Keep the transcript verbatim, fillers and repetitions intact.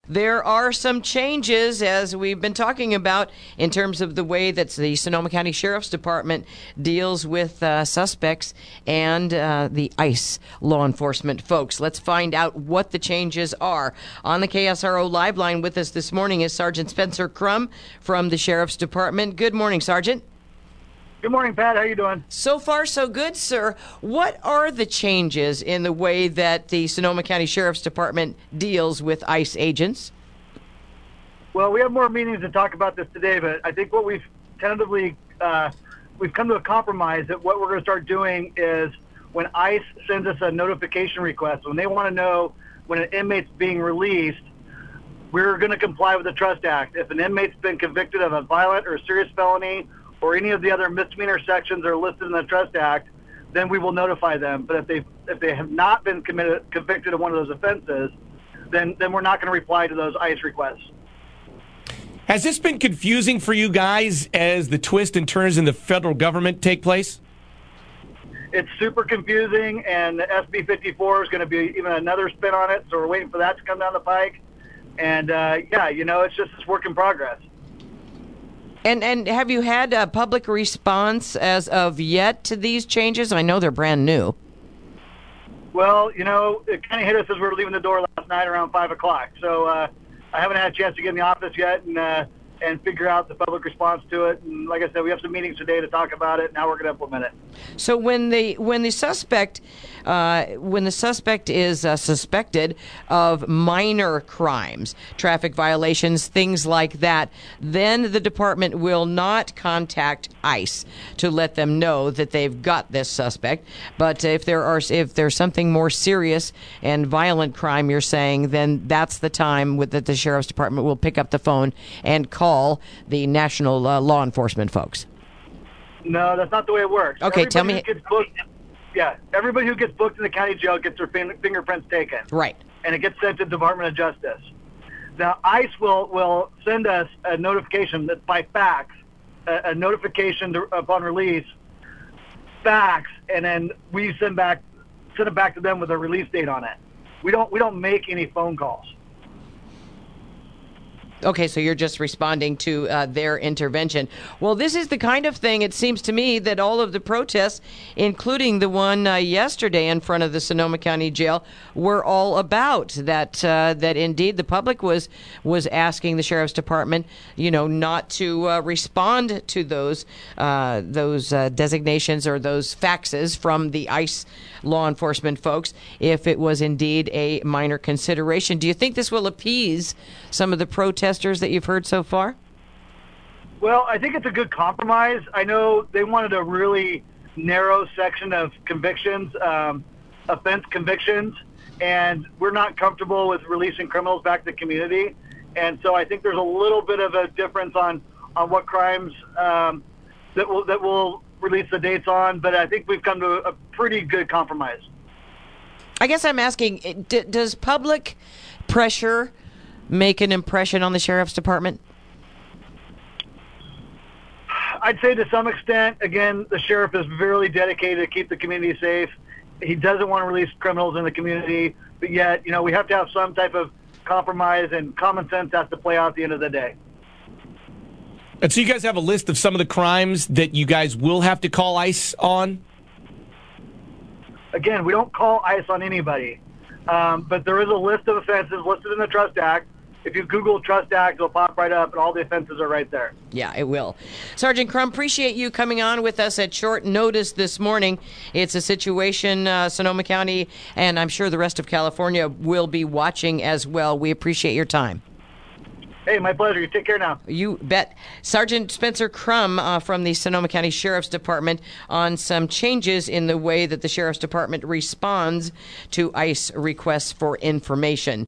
there are some changes, as we've been talking about, in terms of the way that the Sonoma County Sheriff's Department deals with uh, suspects and uh, the ICE law enforcement folks. Let's find out what the changes are. On the K S R O Live line with us this morning is Sergeant Spencer Crum from the Sheriff's Department. Good morning, Sergeant. Good morning, Pat. How you doing? So far, so good, sir. What are the changes in the way that the Sonoma County Sheriff's Department deals with ICE agents? Well, we have more meetings to talk about this today, but I think what we've tentatively, uh, we've come to a compromise that what we're going to start doing is when ICE sends us a notification request, when they want to know when an inmate's being released, we're going to comply with the Trust Act. If an inmate's been convicted of a violent or serious felony or any of the other misdemeanor sections that are listed in the Trust Act, then we will notify them. But if they if they have not been committed convicted of one of those offenses, then then we're not going to reply to those ICE requests. Has this been confusing for you guys as the twists and turns in the federal government take place? It's super confusing, and the S B fifty-four is going to be even another spin on it, so we're waiting for that to come down the pike. And, uh, yeah, you know, it's just this work in progress. And and have you had a public response as of yet to these changes? I know they're brand new. Well, you know, it kind of hit us as we were leaving the door last night around five o'clock. So uh, I haven't had a chance to get in the office yet and uh, and figure out the public response to it. And like I said, we have some meetings today to talk about it. Now we're going to implement it. So when the when the suspect uh, when the suspect is uh, suspected of minor crimes, traffic violations, things like that, then the department will not contact ICE to let them know that they've got this suspect. But if there are if there's something more serious and violent crime, you're saying, then that's the time with, that the sheriff's department will pick up the phone and call the national uh, law enforcement folks. No, that's not the way it works. Okay, everybody tell me. Who gets booked, yeah, everybody who gets booked in the county jail gets their fin- fingerprints taken. Right. And it gets sent to the Department of Justice. Now, ICE will, will send us a notification that by fax, a, a notification to, upon release, fax, and then we send back send it back to them with a release date on it. We don't we don't make any phone calls. Okay, so you're just responding to uh, their intervention. Well, this is the kind of thing, it seems to me, that all of the protests, including the one uh, yesterday in front of the Sonoma County Jail, were all about. That uh, that indeed the public was was asking the Sheriff's Department, you know, not to uh, respond to those uh, those uh, designations or those faxes from the ICE law enforcement folks if it was indeed a minor consideration. Do you think this will appease some of the protesters that you've heard so far? Well, I think it's a good compromise. I know they wanted a really narrow section of convictions, um, offense convictions, and we're not comfortable with releasing criminals back to the community. And so I think there's a little bit of a difference on, on what crimes um, that will that will release the dates on, but I think we've come to a pretty good compromise. I guess I'm asking, d- does public pressure make an impression on the Sheriff's Department? I'd say to some extent. Again, the sheriff is very dedicated to keep the community safe. He doesn't want to release criminals in the community, but yet, you know, we have to have some type of compromise, and common sense has to play out at the end of the day. And so you guys have a list of some of the crimes that you guys will have to call ICE on? Again, we don't call ICE on anybody, um, but there is a list of offenses listed in the Trust Act. If you Google Trust Act, it'll pop right up, and all the offenses are right there. Yeah, it will. Sergeant Crum, appreciate you coming on with us at short notice this morning. It's a situation uh, Sonoma County, and I'm sure the rest of California, will be watching as well. We appreciate your time. Hey, my pleasure. You take care now. You bet. Sergeant Spencer Crum uh, from the Sonoma County Sheriff's Department on some changes in the way that the Sheriff's Department responds to ICE requests for information.